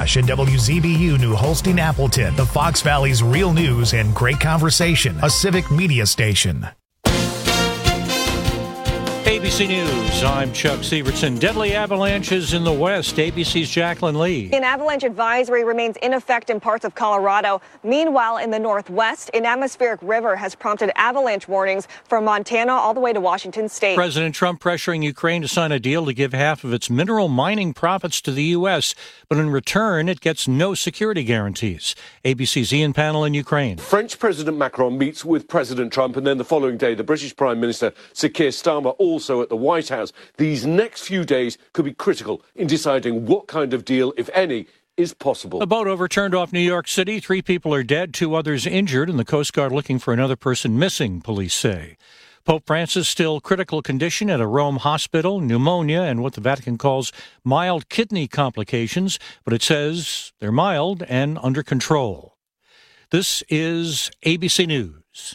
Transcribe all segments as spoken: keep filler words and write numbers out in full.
Nash and W Z B U New Holstein Appleton, the Fox Valley's real news and great conversation, a civic media station. A B C News, I'm Chuck Severson. Deadly avalanches in the west. A B C's Jacqueline Lee. An avalanche advisory remains in effect in parts of Colorado. Meanwhile, in the northwest, an atmospheric river has prompted avalanche warnings from Montana all the way to Washington state. President Trump pressuring Ukraine to sign a deal to give half of its mineral mining profits to the U S, but in return, it gets no security guarantees. A B C's Ian Pannell in Ukraine. French President Macron meets with President Trump, and then the following day, the British Prime Minister, Sir Keir Starmer, also at the White House. These next few days could be critical in deciding what kind of deal, if any, is possible. A boat overturned off New York City. Three people are dead, two others injured, and the Coast Guard looking for another person missing, police say. Pope Francis still critical condition at a Rome hospital, pneumonia, and what the Vatican calls mild kidney complications, but it says they're mild and under control. This is A B C News.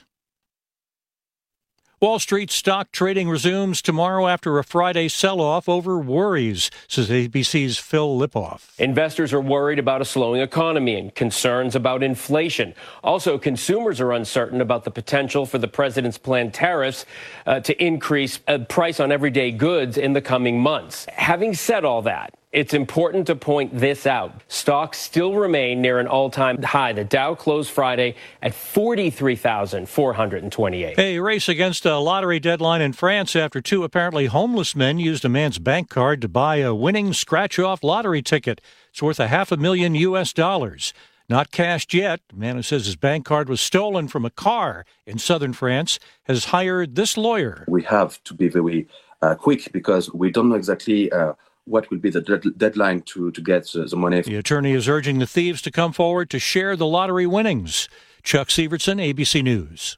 Wall Street stock trading resumes tomorrow after a Friday sell-off over worries, says A B C's Phil Lipoff. Investors are worried about a slowing economy and concerns about inflation. Also, consumers are uncertain about the potential for the president's planned tariffs uh, to increase uh, price on everyday goods in the coming months. Having said all that, it's important to point this out. Stocks still remain near an all-time high. The Dow closed Friday at forty-three thousand four hundred twenty-eight. A race against a lottery deadline in France after two apparently homeless men used a man's bank card to buy a winning scratch-off lottery ticket. It's worth a half a million U S dollars. Not cashed yet. The man who says his bank card was stolen from a car in southern France has hired this lawyer. We have to be very uh, quick because we don't know exactly uh, what will be the de- deadline to, to get uh, the money. The attorney is urging the thieves to come forward to share the lottery winnings. Chuck Severson, A B C News.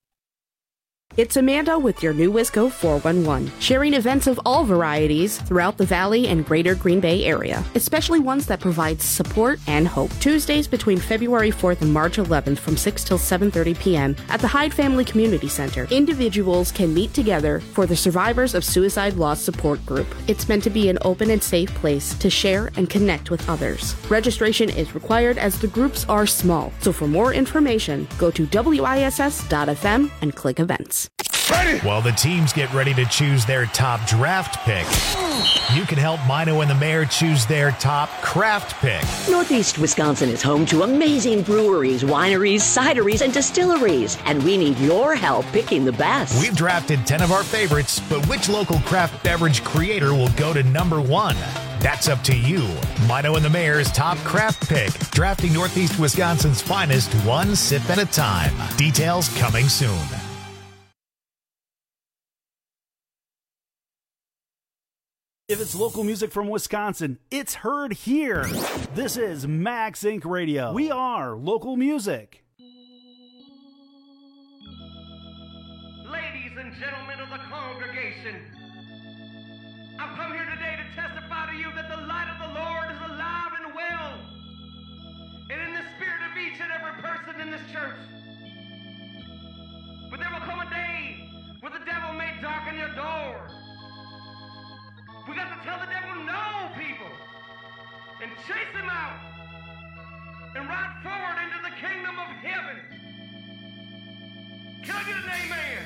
It's Amanda with your new Wisco four one one, sharing events of all varieties throughout the Valley and Greater Green Bay area, especially ones that provide support and hope. Tuesdays between February fourth and March eleventh from six till seven thirty p.m. at the Hyde Family Community Center. Individuals can meet together for the Survivors of Suicide Loss Support Group. It's meant to be an open and safe place to share and connect with others. Registration is required as the groups are small, so for more information, go to W I S S dot F M and click events. Ready. While the teams get ready to choose their top draft pick, you can help Mino and the Mayor choose their top craft pick. Northeast Wisconsin is home to amazing breweries, wineries, cideries, and distilleries, and we need your help picking the best. We've drafted ten of our favorites, but which local craft beverage creator will go to number one? That's up to you. Mino and the Mayor's top craft pick, drafting Northeast Wisconsin's finest one sip at a time. Details coming soon. If it's local music from Wisconsin, it's heard here. This is Max Incorporated. Radio. We are local music. Ladies and gentlemen of the congregation, I've come here today to testify to you that the light of the Lord is alive and well, and in the spirit of each and every person in this church. But there will come a day where the devil may darken your door. We got to tell the devil no, people, and chase him out and ride forward into the kingdom of heaven. Can I get an amen?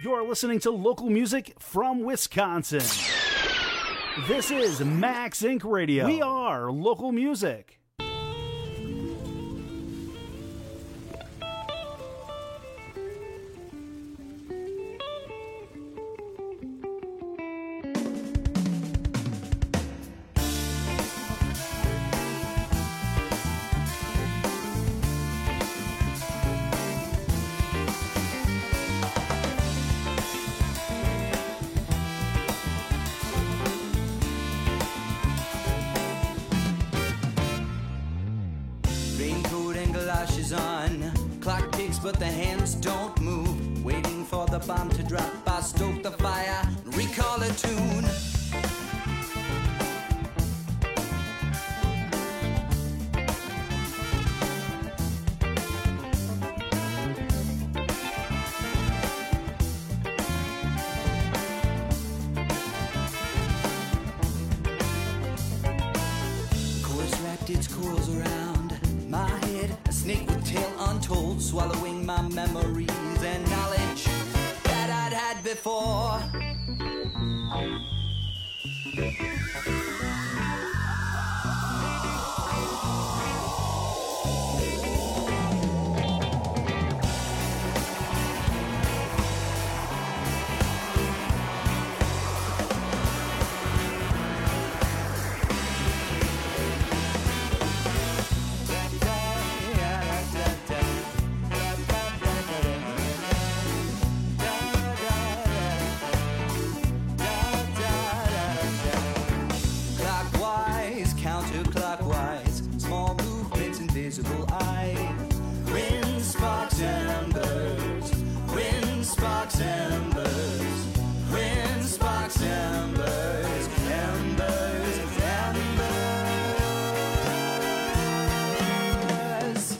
You're listening to local music from Wisconsin. This is Max Incorporated. Radio. We are local music. On. Clock ticks but the hands don't move. Waiting for the bomb to drop, I stoke the fire, recall a tune. Chorus wrapped its coils around my head, a snake with tail untold, swallowing my memories and knowledge that I'd had before. Invisible eye, wind sparks and embers, wind sparks and embers, wind sparks and embers, embers, embers.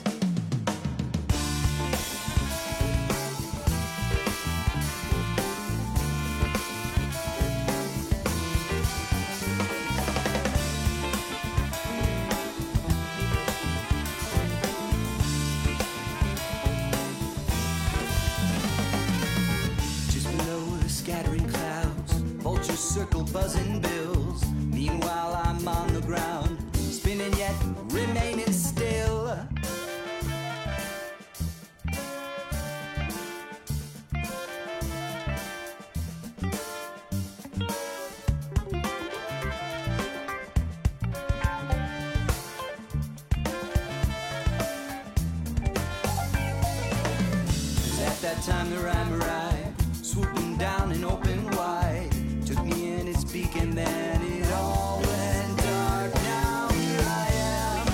Circle buzzing bills. Meanwhile I'm on the ground, spinning yet remaining still. At that time the rhyme arrived, swooping down and open wide. Took me in its beak and then it all went dark. Now here I am.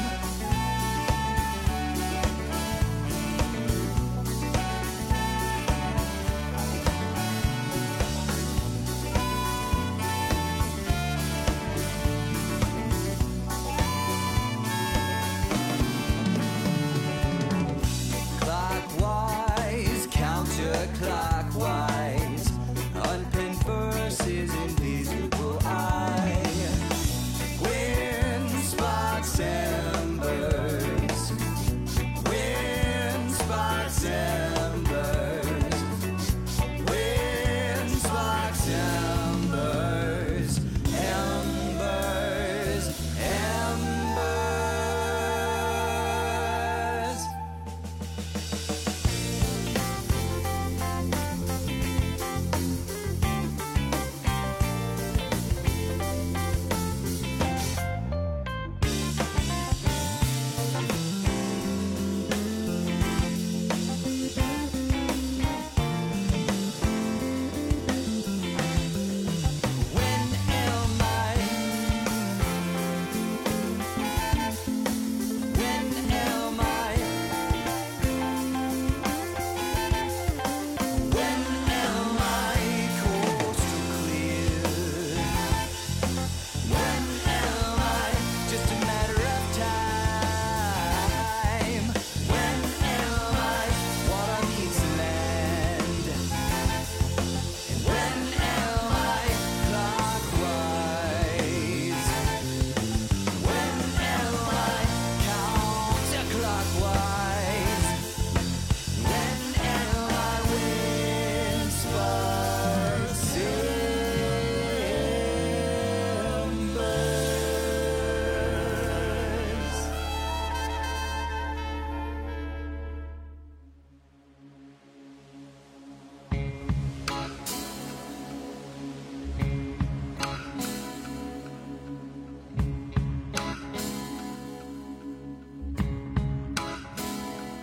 Clockwise, counterclockwise, unpinned verses, invisible eye, wind sparks embers, wind sparks embers, wind sparks embers, embers, embers.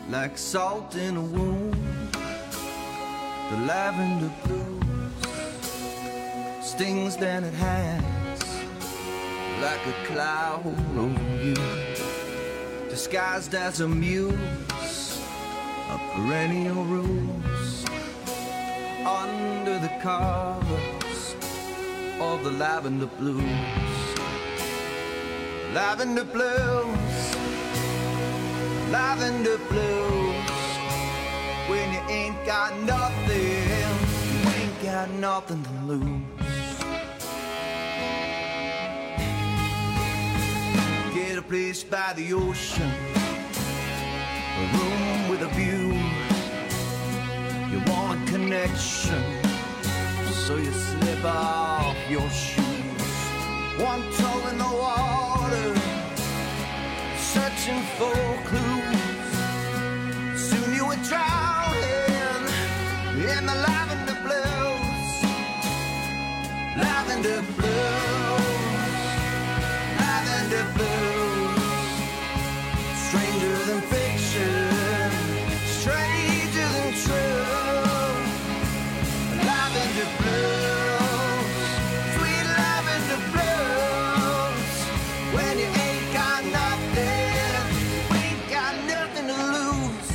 like salt in a wound. The lavender blues stings that it has like a cloud over you, disguised as a muse, a perennial rose under the covers of the lavender blues. Lavender blues, lavender blues. When you ain't got nothing, you ain't got nothing to lose. Get a place by the ocean, a room with a view. You want a connection, so you slip off your shoes. One toe in the water, searching for clues. Soon you would drowning in the lavender blues. Lavender blues, lavender blues. Stranger than fiction, stranger than true. Lavender blues, sweet lavender blues. When you ain't got nothing, you ain't got nothing to lose.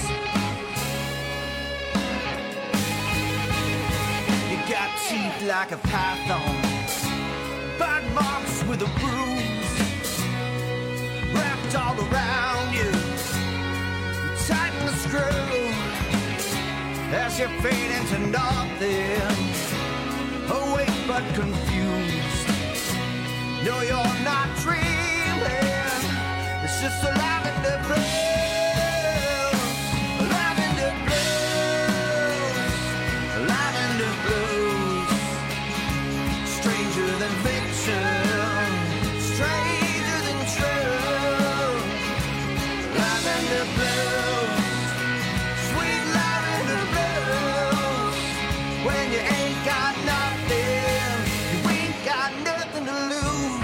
You got teeth like a python, bite marks with a bruise, wrapped all around you. You tighten the screw as you fade into nothing, awake but confused. No, you're not dreaming, it's just a lavender blues. Lavender blues, lavender blues. Stranger than fiction, stranger than true. Lavender blues, sweet lavender blues. When you ain't got nothing, you ain't got nothing to lose.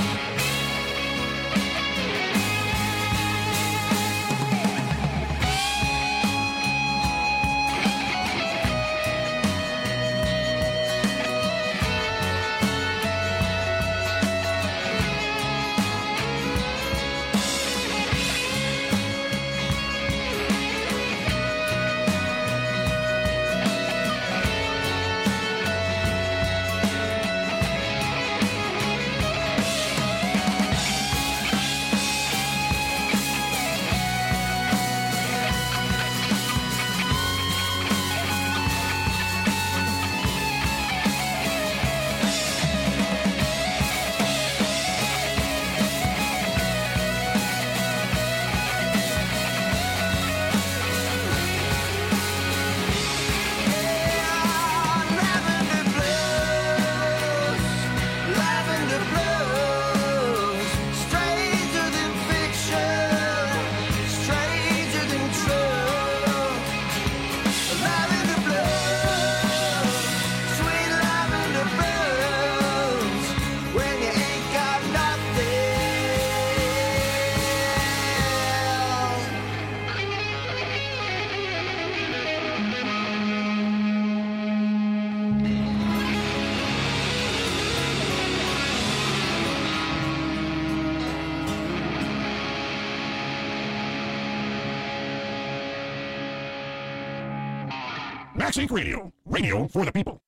Max Inc Radio, radio for the people.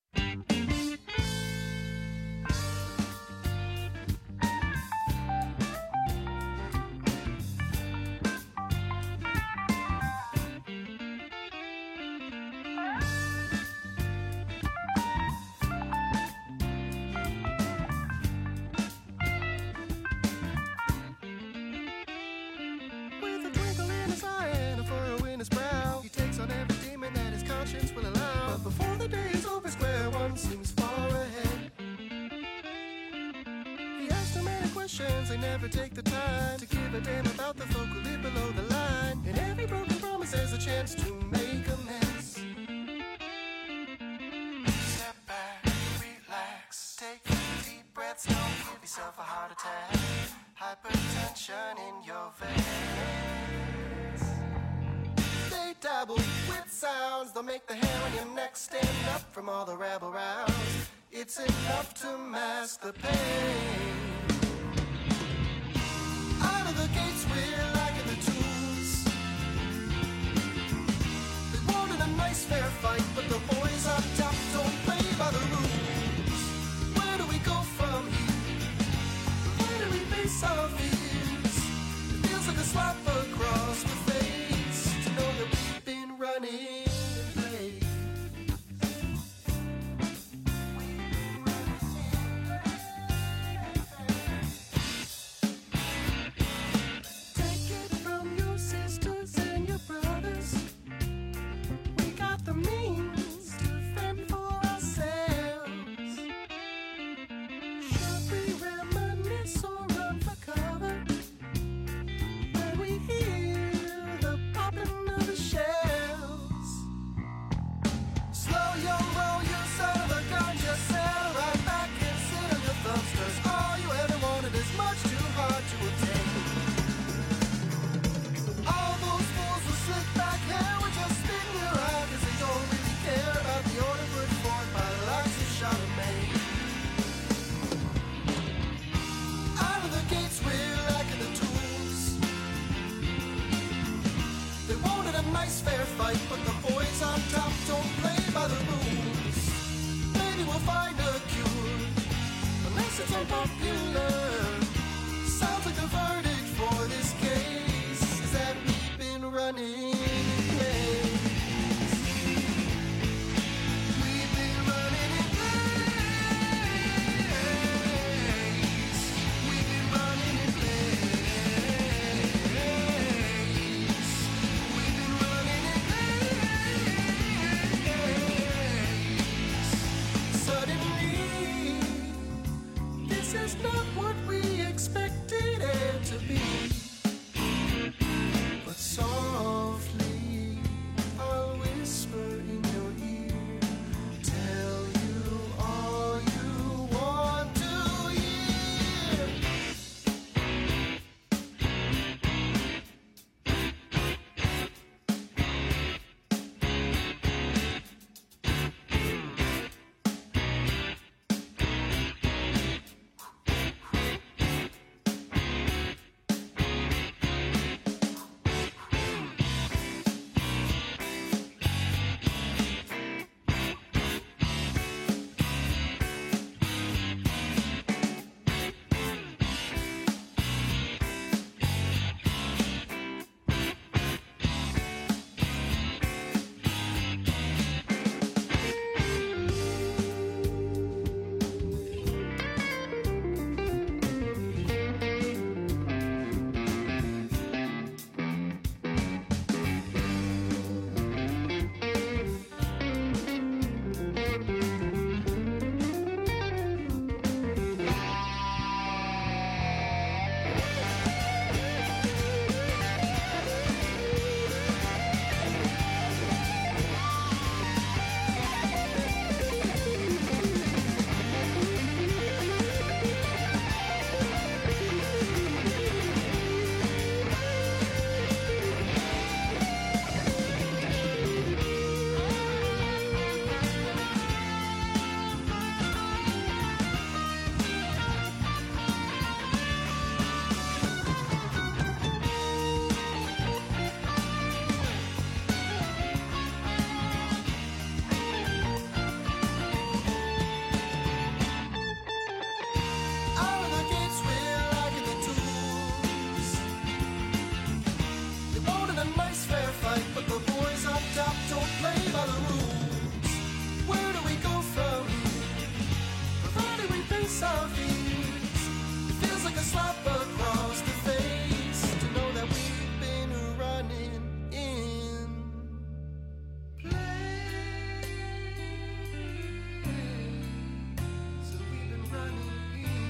They never take the time to give a damn about the folk who live below the line. And every broken promise has a chance to make amends. Step back, relax, take deep breaths, don't give yourself a heart attack. Hypertension in your veins. dabble with sounds. They'll make the hair on your neck stand up from all the rabble rouse. It's enough to mask the pain. Out of the gates we're liking the tunes. They wanted a nice fair fight, but the boys up top don't play by the rules. Where do we go from here? Where do we face our fears? It feels like a slap across the face to know that we've been running in place. Take it from your sisters and your brothers. We got the means to fend for ourselves. Should we reminisce or run for cover when we hear the popping of the shells? Slow your roll, you son of a gun, just settle right back and sit on your thumbs, 'cause all you ever wanted is much too hard to obtain. All those fools with slick back hair were just spitting your eye, 'cause they don't really care about the order put forth by the likes of Charlemagne. Out of the gates we're lacking the tools. They wanted a nice fair fight, but the boys on top don't play by the rules. Maybe we'll find a cure, unless it's unpopular. Sounds like the verdict for this case is that we've been running in place. We've been running in place. We've been running in place. We've been running in place. Suddenly, this is not what we expected it to be. But softly, I'll whisper in your ear, tell you all you want to hear. Out of the gates we're lacking the tools. They wanted a nice fair fight, but the boys up top don't play by the rules. Where do we go from here? Provided we face our fears. It feels like a slap across the face to know that we've been running in place. So we've been running in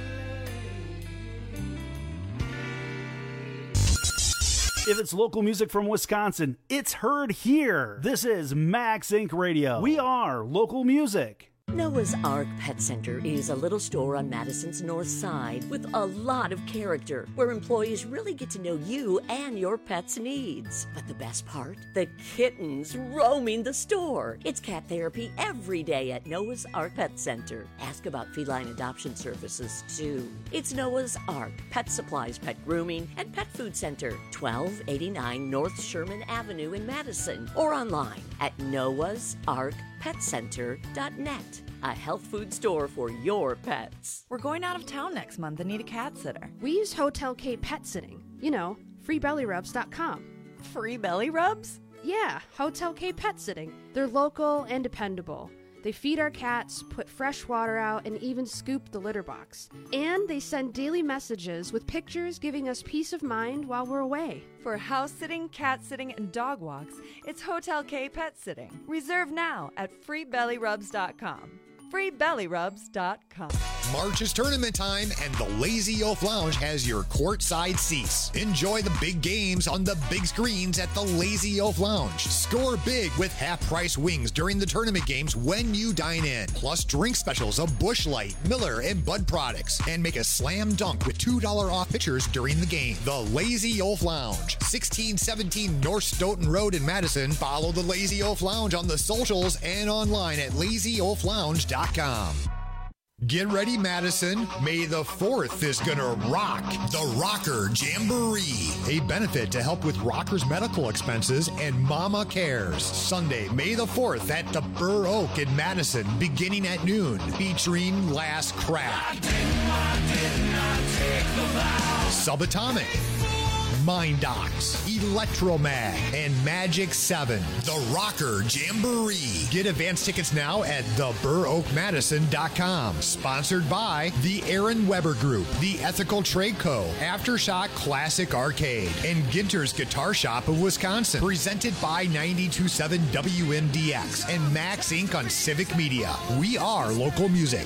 place. If it's local music from Wisconsin, it's heard here. This is Max Inc Radio. We are local music. Noah's Ark Pet Center is a little store on Madison's north side with a lot of character, where employees really get to know you and your pet's needs. But the best part? The kittens roaming the store. It's cat therapy every day at Noah's Ark Pet Center. Ask about feline adoption services, too. It's Noah's Ark Pet Supplies, Pet Grooming, and Pet Food Center, twelve eighty-nine North Sherman Avenue in Madison, or online at noahs ark pet center dot net. A health food store for your pets. We're going out of town next month and need a cat sitter. We use Hotel K Pet Sitting. You know, free belly rubs dot com. Free belly rubs? Yeah, Hotel K Pet Sitting. They're local and dependable. They feed our cats, put fresh water out, and even scoop the litter box. And they send daily messages with pictures giving us peace of mind while we're away. For house sitting, cat sitting, and dog walks, it's Hotel K Pet Sitting. Reserve now at free belly rubs dot com. free belly rubs dot com. March is tournament time, and the Lazy Oaf Lounge has your courtside seats. Enjoy the big games on the big screens at the Lazy Oaf Lounge. Score big with half-price wings during the tournament games when you dine in. Plus drink specials of Busch Light, Miller, and Bud products. And make a slam dunk with two dollars off pitchers during the game. The Lazy Oaf Lounge, sixteen seventeen North Stoughton Road in Madison. Follow the Lazy Oaf Lounge on the socials and online at lazy oaf lounge dot com. Get ready, Madison. May the fourth is gonna rock the Rocker Jamboree, a benefit to help with rockers' medical expenses and Mama Cares. Sunday, May the fourth at the Burr Oak in Madison, beginning at noon, featuring Last Craft, Subatomic, Mind Docs, Electromag, and Magic seven. The Rocker Jamboree. Get advance tickets now at the burr oak madison dot com. Sponsored by the Aaron Weber Group, the Ethical Trade Co., Aftershock Classic Arcade, and Ginter's Guitar Shop of Wisconsin. Presented by ninety-two point seven W M D X and Max Incorporated on Civic Media. We are local music.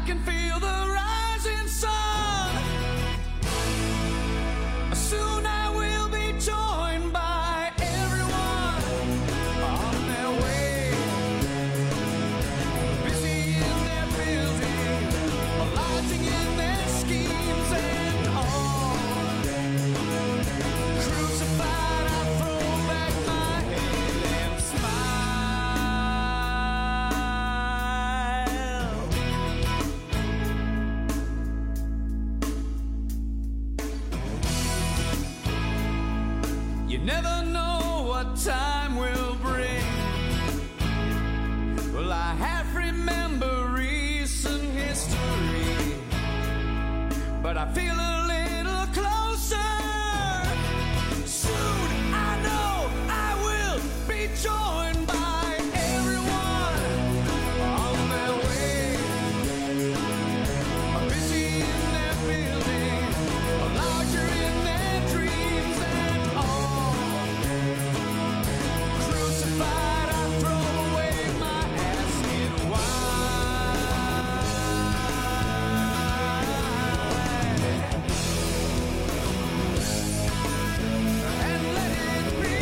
can feel the rising sun. Soon I will be joined by everyone on their way, busy in their building, lighting in their schemes and all. Crucified, I throw back my head and smile. You never know what time will bring. Well, I half remember recent history, but I feel a little closer. Soon I know I will be joined by everyone on their way, busy in their building, larger in their dreams and all. Crucified, I throw away my asking why. And let it be.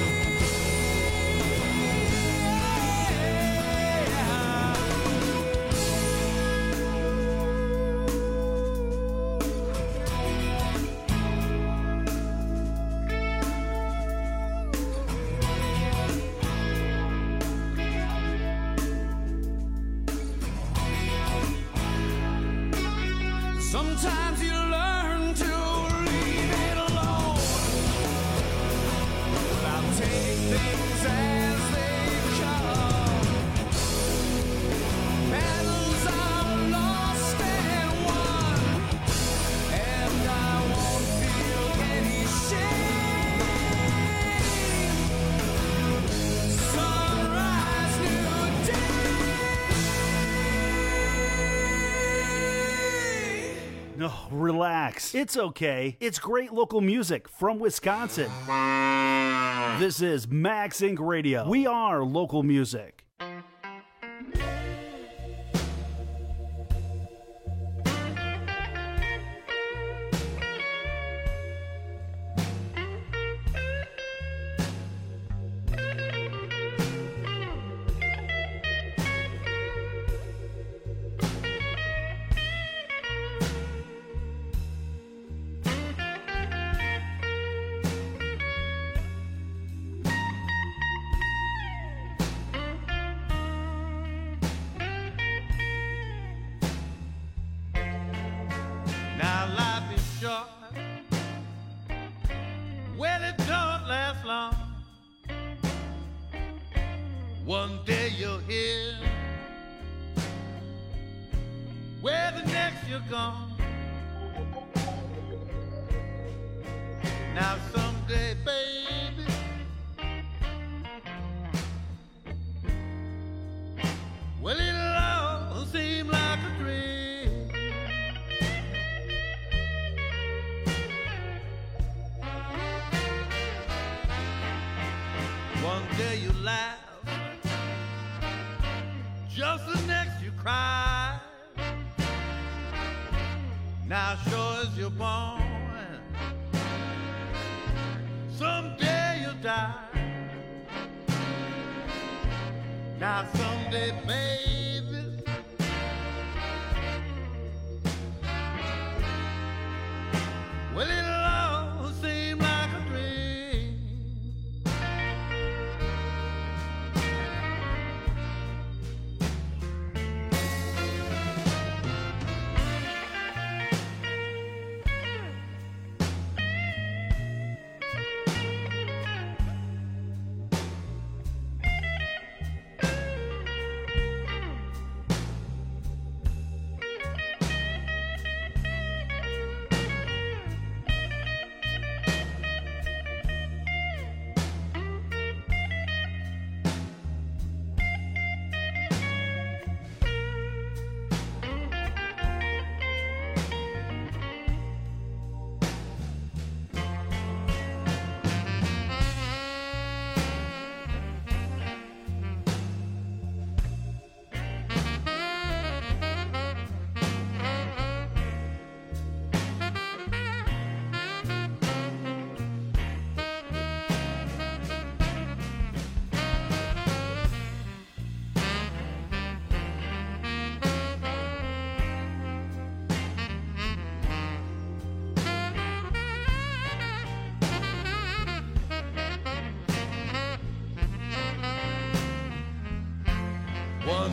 Sometimes you learn to leave it alone. But I'll take things as they come. Battles are lost and won, and I won't feel any shame. Sunrise, new day. No, relax. It's okay. It's great local music from Wisconsin. This is Max Inc Radio. We are local music. Now life is short. Well, it don't last long. One day you're here, where the next you're gone. Now someday, baby, well, it'll all seem like a dream. One day you laugh, just the next you cry. Now sure as you're born, someday you'll die. Now someday, baby, well, it'll all seem like a dream.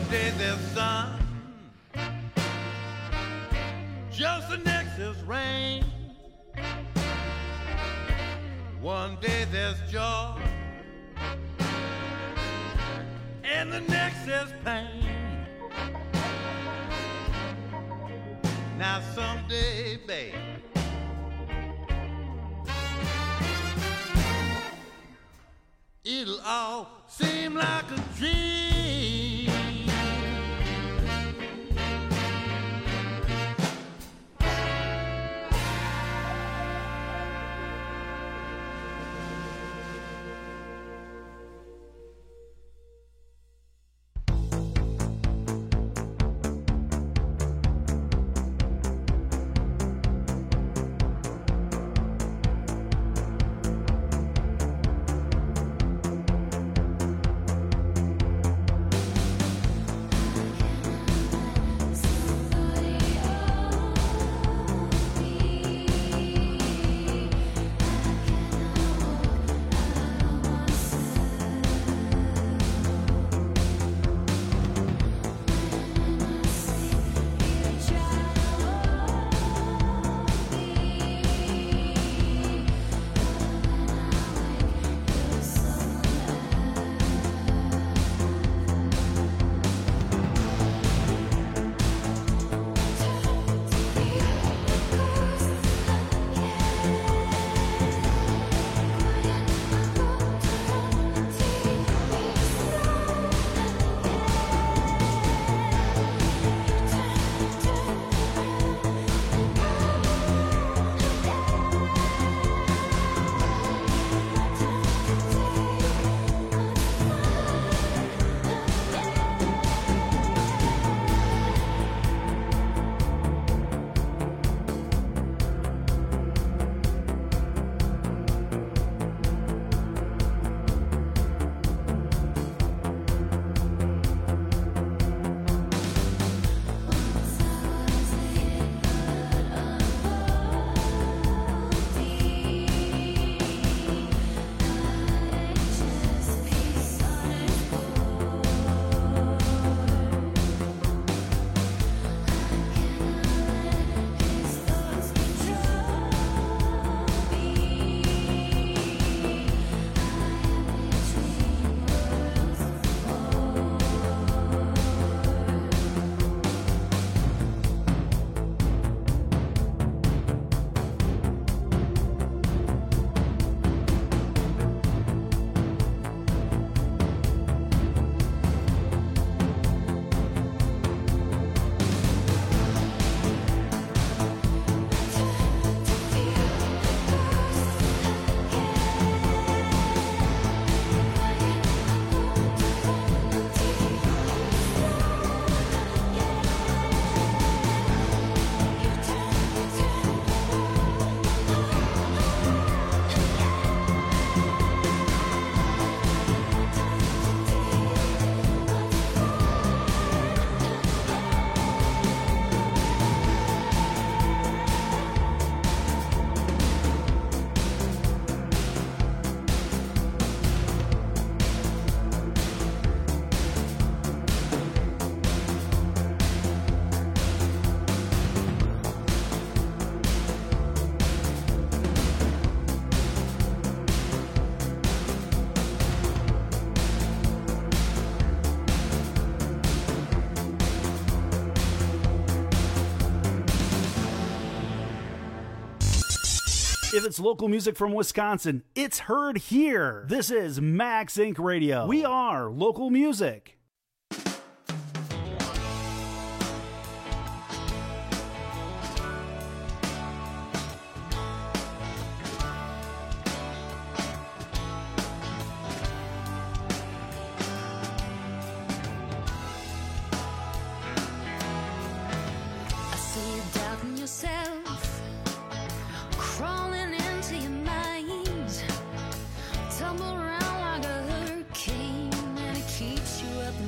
day there's sun, just the next is rain. One day there's joy, and the next is pain. Now someday, babe, it'll all seem like a dream. If it's local music from Wisconsin, it's heard here. This is Max Incorporated. Radio. We are local music. Tumble around like a hurricane, and it keeps you up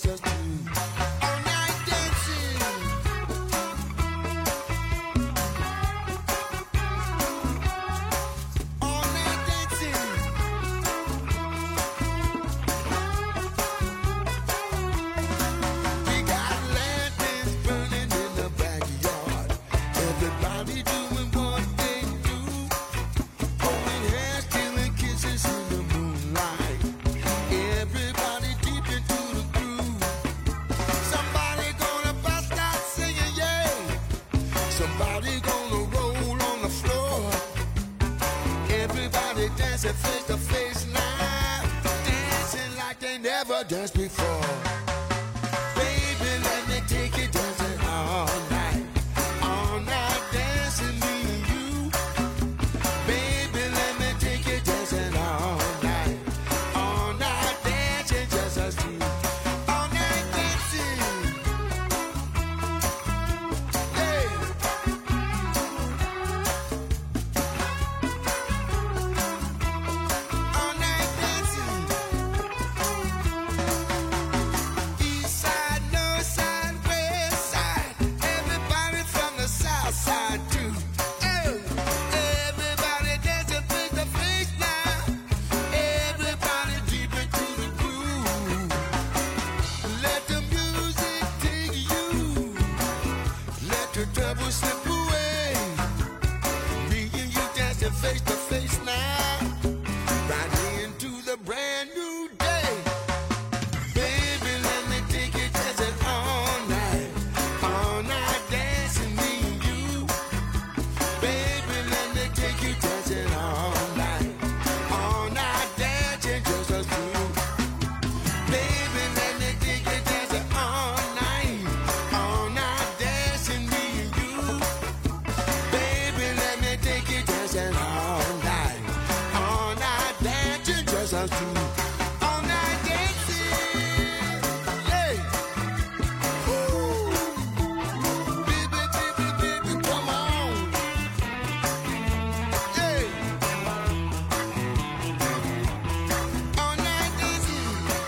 just us two. All night dancing. All night dancing. We got lanterns burning in the backyard. Everybody doing what they do. Holding hands, stealing kisses in the moonlight. Everybody deep into the groove. Somebody gonna bust out singing, yeah. Somebody gonna roll on the floor. Everybody dancing face to face now. Dancing like they never danced before. Baby, let me take you dancing all night. All night dancing, me and you. Baby, let me take you dancing all night. All night dancing, just us two. All night dancing. Hey. All night dancing. East side, north side, west side. Everybody from the south side too. Oh, everybody dancing face to face now. Everybody deep into the groove. Let the music take you. Let the trouble slip away. Me and you dancing face to face now. Right into the brand new day. Baby, let me take you dancing all night. All night dancing, me and you. Baby, let me take you dancing all night. All night dancing, just us two. Baby, let me take you dancing all night. All night dancing, me and you. Baby, let me take you dancing all night. All night dancing, just us two. All night dancing. Hey. Woo. Baby, baby, baby, come on. Hey. All night dancing.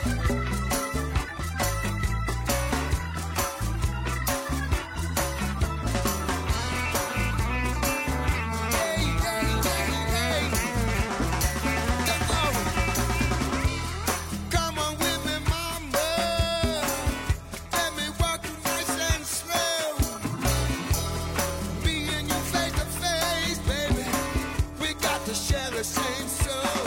Hey, hey, hey, hey. Come on. Come on with me, mama. Let me walk you nice and slow. Me and you face to face, baby. We got to share the same soul.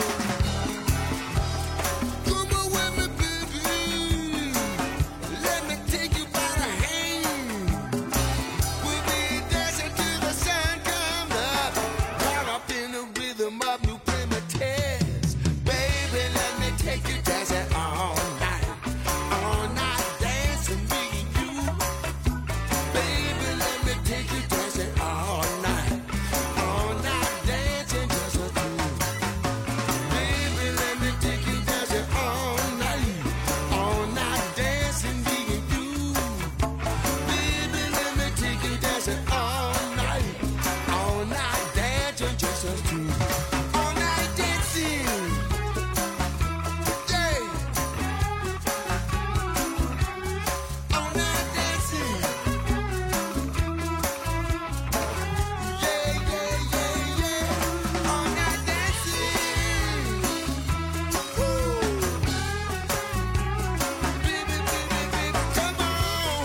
Come on with me, baby. Let me take you by the hand. We'll be dancing till the sun comes up. Caught up in the rhythm of new primitives. Baby, let me take you dancing all night. All night dancing, me and you. Baby, let me take you dancing all night. All night dancing, just us two. Baby, let me take you dancing all night. All night dancing, me and you. Baby, let me take you dancing all night. All night dancing, just us two. All night dancing. Yeah. All night dancing. Yeah, yeah, yeah, yeah. All night dancing. Woo. Baby, baby, baby, come on.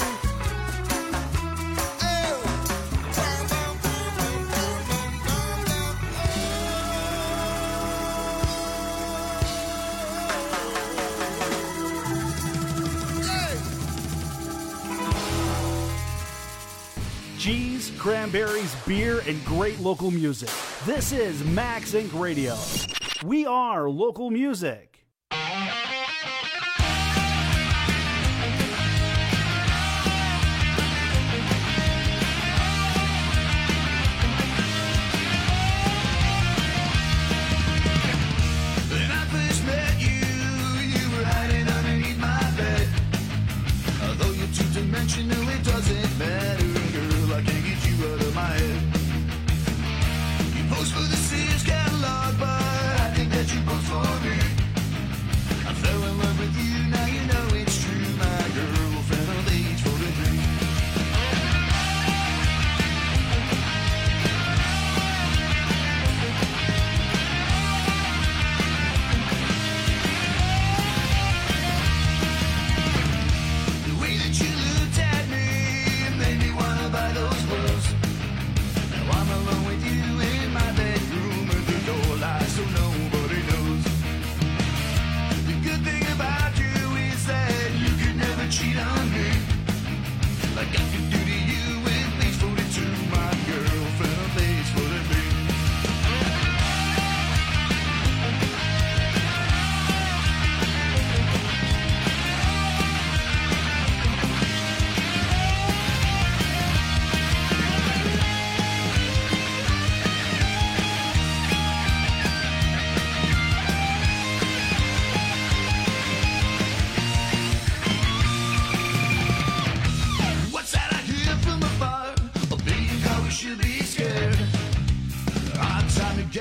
Oh. Bum, bum, bum, bum, bum, bum, bum, Cheese, cranberries, beer, and great local music. This is Max Inc Radio. We are local music. When I first met you, you were hiding underneath my bed. Although you're two-dimensional, it doesn't matter, girl. I can't get you out of my head. You post for the Sears catalog, but I think that you post for me. I fell in love with you, now you know it's true, my girl.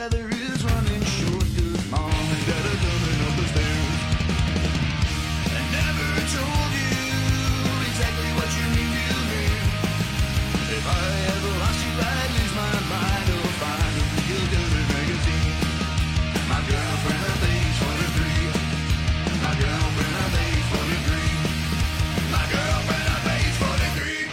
together is running short. Good mom and dad are coming up the stairs. I never told you exactly what you need to hear. If I ever lost you, I'd lose my mind or find a real good magazine. My girlfriend, I think twenty-three. My girlfriend, I think twenty-three. My girlfriend, I think twenty-three.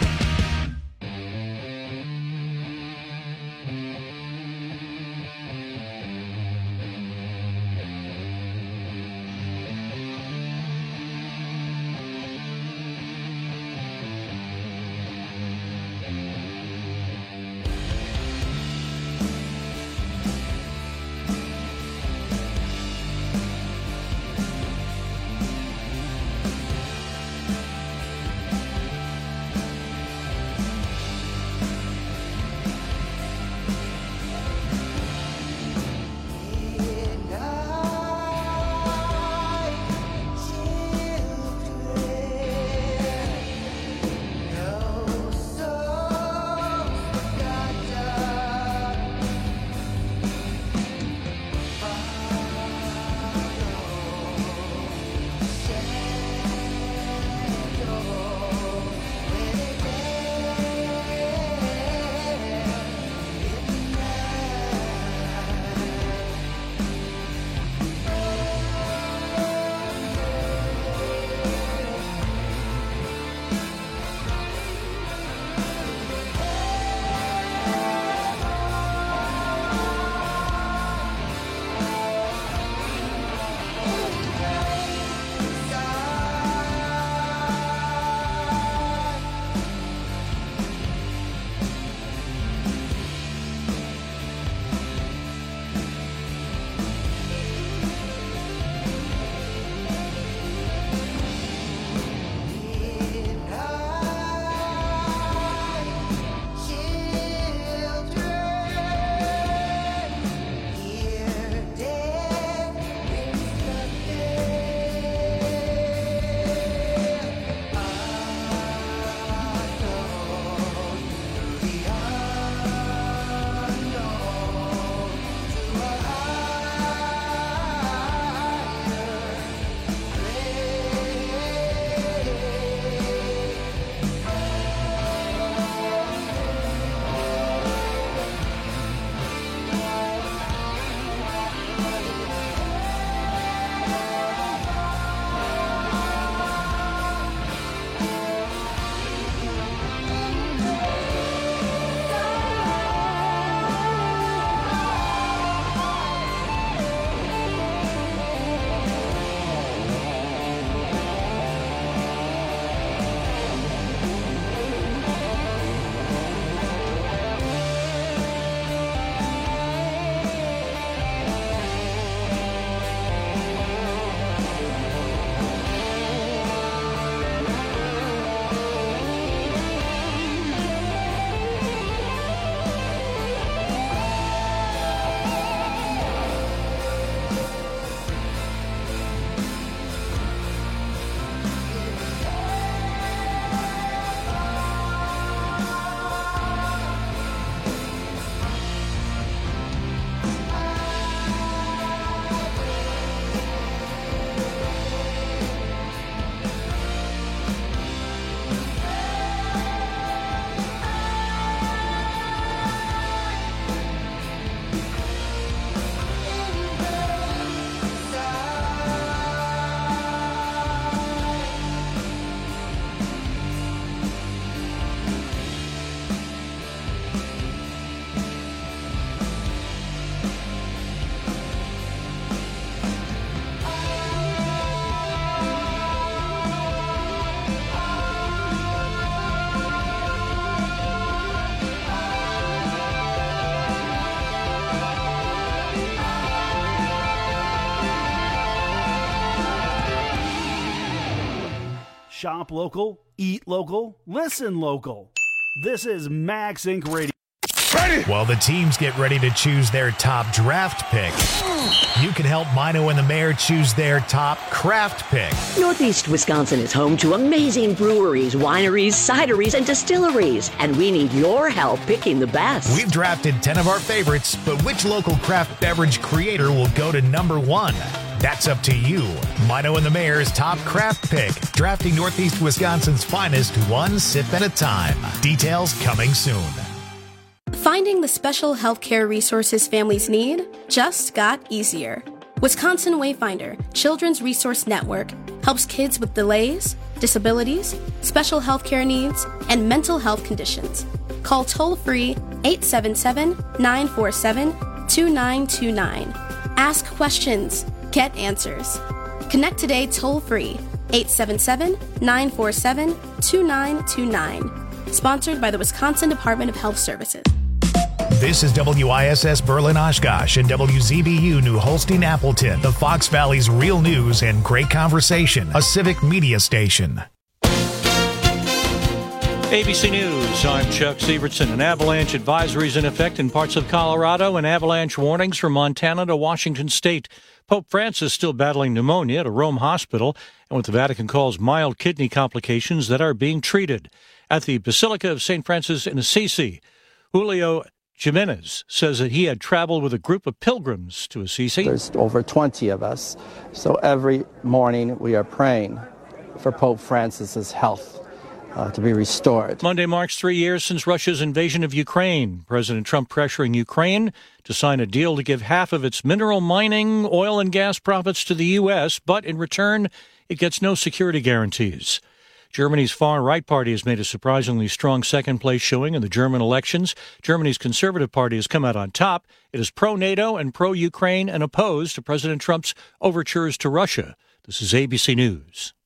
Shop local, eat local, listen local. This is Max Incorporated. Radio. ready? While the teams get ready to choose their top draft pick, you can help Mino and the Mayor choose their top craft pick. Northeast Wisconsin is home to amazing breweries, wineries, cideries, and distilleries, and we need your help picking the best. We've drafted ten of our favorites, but which local craft beverage creator will go to number one? That's up to you. Mino and the Mayor's top craft pick, drafting Northeast Wisconsin's finest one sip at a time. Details coming soon. Finding the special healthcare resources families need just got easier. Wisconsin Wayfinder Children's Resource Network helps kids with delays, disabilities, special healthcare needs, and mental health conditions. Call toll-free eight seven seven, nine four seven, two nine two nine. Ask questions. Get answers. Connect today toll-free eight seven seven, nine four seven, two nine two nine. Sponsored by the Wisconsin Department of Health Services. This is W I S S Berlin Oshkosh and W Z B U New Holstein Appleton, the Fox Valley's real news and great conversation, a civic media station. A B C News, I'm Chuck Sievertson. An avalanche advisory is in effect in parts of Colorado and avalanche warnings from Montana to Washington State. Pope Francis still battling pneumonia at a Rome hospital and what the Vatican calls mild kidney complications that are being treated. At the Basilica of Saint Francis in Assisi, Julio Jimenez says that he had traveled with a group of pilgrims to Assisi. There's over twenty of us, so every morning we are praying for Pope Francis's health uh, to be restored. Monday marks three years since Russia's invasion of Ukraine. President Trump pressuring Ukraine to sign a deal to give half of its mineral mining, oil and gas profits to the U S, but in return, it gets no security guarantees. Germany's far-right party has made a surprisingly strong second-place showing in the German elections. Germany's Conservative Party has come out on top. It is pro-NATO and pro-Ukraine and opposed to President Trump's overtures to Russia. This is A B C News.